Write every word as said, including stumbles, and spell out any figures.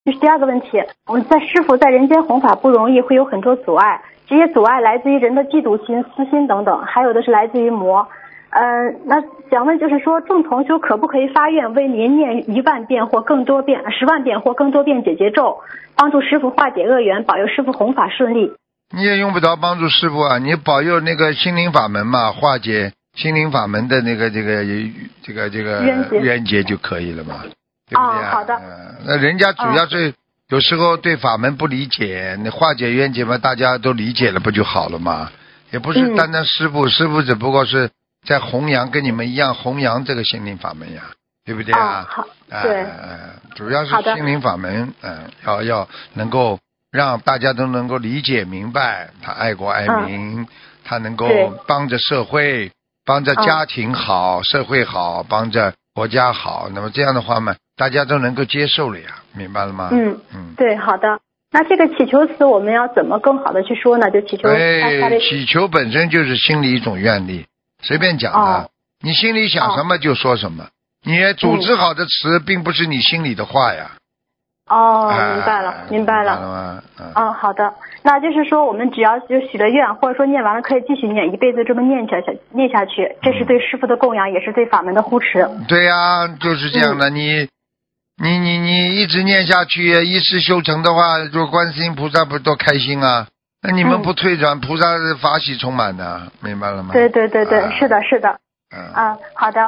这是第二个问题。我们在师父在人间弘法不容易，会有很多阻碍，这些阻碍来自于人的嫉妒心、私心等等，还有的是来自于魔。呃，那想问就是说，众同修可不可以发愿为您念一万遍或更多遍、十万遍或更多遍解结咒，帮助师父化解恶缘，保佑师父弘法顺利？ 你也用不着帮助师父啊，你保佑那个心灵法门嘛，化解心灵法门的那个这个这个这个冤结冤结就可以了嘛，对不对啊？ 哦好的嗯，那人家主要是有时候对法门不理解，你化解冤结嘛，大家都理解了不就好了嘛？也不是单单师父，嗯、师父只不过是在弘扬，跟你们一样弘扬这个心灵法门呀，对不对啊？ 哦、好， 对、呃，主要是心灵法门，嗯、呃，要要能够让大家都能够理解明白，他爱国爱民，嗯、他能够帮着社会，帮着家庭好，嗯、社会好，帮着国家好，那么这样的话嘛，大家都能够接受了呀，明白了吗？ 嗯嗯，对，好的。那这个祈求词我们要怎么更好的去说呢？就祈求， 哎，祈求本身就是心里一种愿力，随便讲的，哦、你心里想什么就说什么。哦、你组织好的词，嗯、并不是你心里的话呀。 哦，明白了，哎、明白了。 明白了吗？嗯、 哦，好的。那就是说，我们只要就许了愿，或者说念完了，可以继续念，一辈子这么念下去，念下去，这是对师父的供养，也是对法门的护持。 对呀、啊，就是这样的。嗯、你。你你你一直念下去，一世修成的话，就观世音菩萨不多开心啊？那你们不退转，嗯、菩萨是法喜充满的，明白了吗？ 对对对对，啊、是的，是的。 嗯啊，好的。